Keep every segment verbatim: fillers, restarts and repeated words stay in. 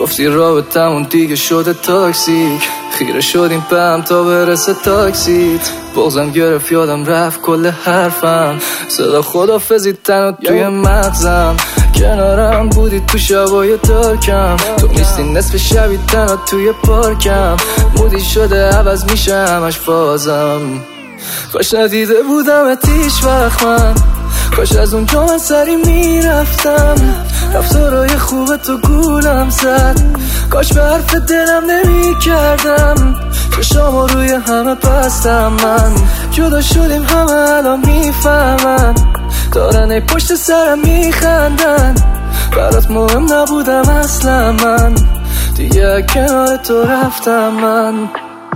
گفتی رابطمون دیگه شده تاکسیک، خیره شدیم به هم تا برسه تاکسیت. بغضم گرفت یادم رفت کل حرفم، صدا خدافزی تنها توی مغزم. کنارم بودی تو شبای دارکم، تو نیستی نصف شبی تنها توی پارکم. مودی شده عوض میشه همش فازم. کاش ندیده بودم هیچ وقت من، کاش از اونجا من سری میرفتم. رفتارای خوب تو گولم زد، کاش به حرف دلم نمی کردم. چشامو روی همه بستم، من جدا شدیم همه الان میفهمن، دارن ای پشت سرم میخندن. برات مهم نبودم اصلا من، دیگه کنار تو رفتم من.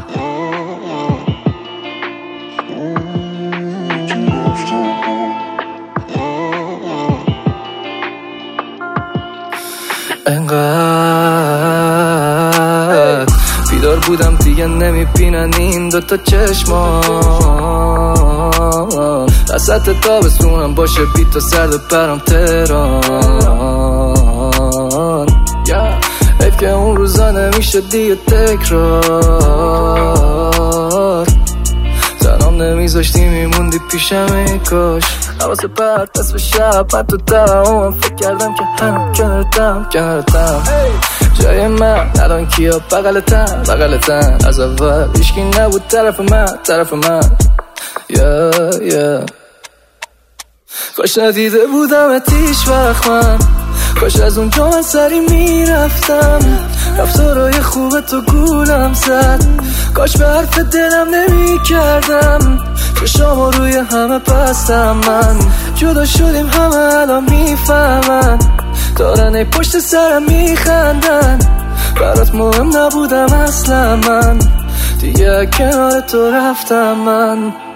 انقدر بیدار بودم دیگه نمیبینن این دوتا چشمان. وسط تابستونم باشه بی تو سرد برام تهران. حیف که اون روزا نمیشه دیگه تکرار. تنام نمیذاشتی میموندی پیشم ای کاش. حواس پرت دست به شب من تو دلم، فکر کردم که هنم کنارتم کنارتم. جای من الان کیا بغلتن بغلتن، از اول هیچکی نبود طرف من طرف من. یا یا کاش ندیده بودم هیچ وقت من، کاش از اونجا من سری میرفتم. رفتارای خوب تو گولم زد، کاش به حرف دلم نمی کردم. چشامو روی همه بستم، من جدا شدیم همه الان میفهمن، دارن ای پشت سرم میخندن. برات مهم نبودم اصلا من، دیگه کنار تو رفتم من.